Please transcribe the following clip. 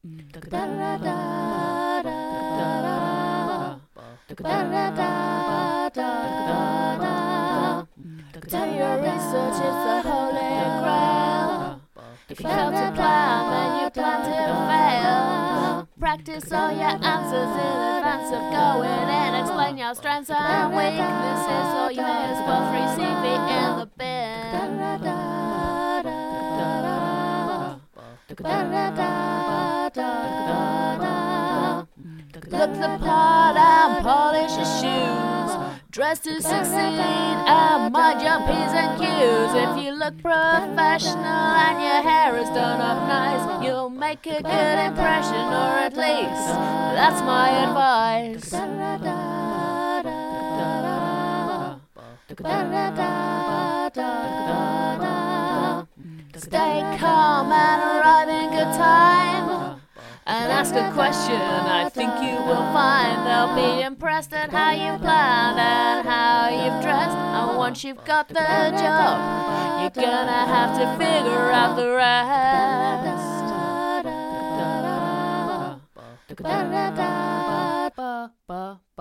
Do your research, it's the holy grail. If you fail to plan, then you plan to fail. Practice all your answers in advance of going in. Explain your strengths and weaknesses, or you may as well throw your CV in the bin. Look the part and polish your shoes. Dress to succeed and mind your P's and Q's. If you look professional and your hair is done up nice, you'll make a good impression, or at least that's my advice. Stay calm and arrive in good time, and ask a question I think you will find. They'll be impressed at how you planned and how you've dressed. And once you've got the job, you're gonna have to figure out the rest.